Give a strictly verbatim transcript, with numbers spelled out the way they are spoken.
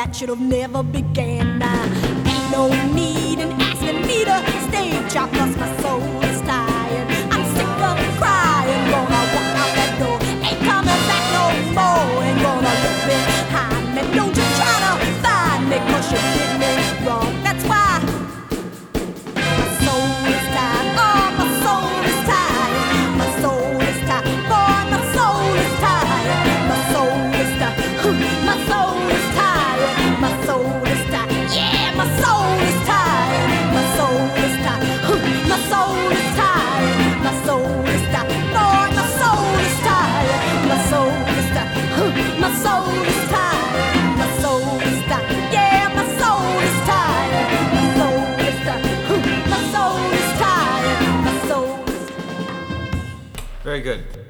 that should have never began. Now, ain't no need in asking me to stay, child, 'cause my soul is tired. I'm sick of crying, gonna walk out that door, ain't coming back no more. Ain't gonna look behind me, don't you try to find me, 'cause you did me wrong. That's why my soul is tired. Oh, my soul is tired. My soul is tired. Boy, my soul is tired. My soul is tired. My soul is tired. My soul is tired. Yeah, my soul is tired. My soul is tired. My soul is tired. My soul is tired. Boy, my soul is tired. My soul is tired. My soul is tired. My soul is tired. Yeah, my soul is tired. My soul is tired. My soul is tired. My soul is Very good.